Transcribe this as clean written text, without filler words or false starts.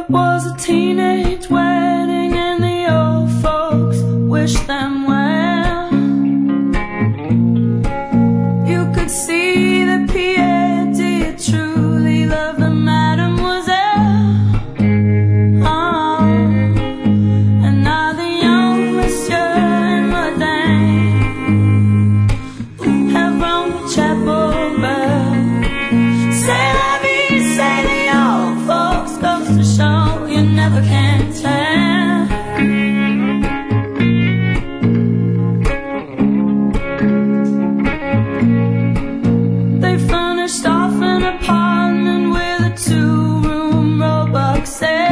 It was a teenage wedding and the old folks wished them well. You could see that Pierre did truly love the mademoiselle. Oh, and now the young monsieur and madame have rung the chapel bell. Say la vie, say the old folks, goes to show you never can tell. They furnished off an apartment with a 2-room Roebuck set.